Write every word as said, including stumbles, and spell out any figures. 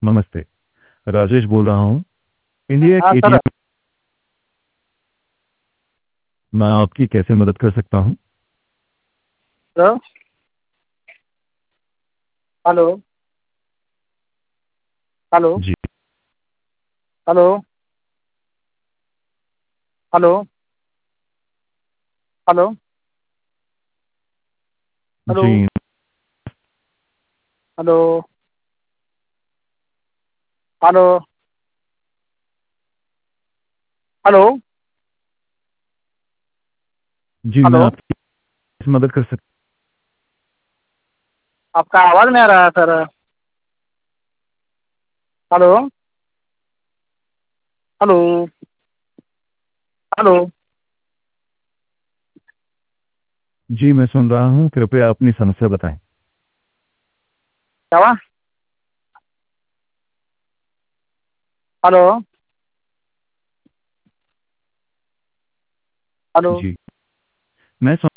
नमस्ते। राजेश बोल रहा हूँ। इंडिया हाँ के सर। एटीएम। मैं आपकी कैसे मदद कर सकता हूँ? Sir hello. हेलो। जी। हेलो। हेलो। हेलो। हेलो। जी। हेलो। हेलो। हेलो। जी मैं हेलो। आपकी कैसे मदद कर सकता आपका आवाज नहीं आ रहा है सर। हेलो। हेलो। हेलो। हूँ? जी मैं सुन रहा हूँ, कृपया अपनी समस्या बताएं। क्या हुआ? हेलो। हेलो। जी मैं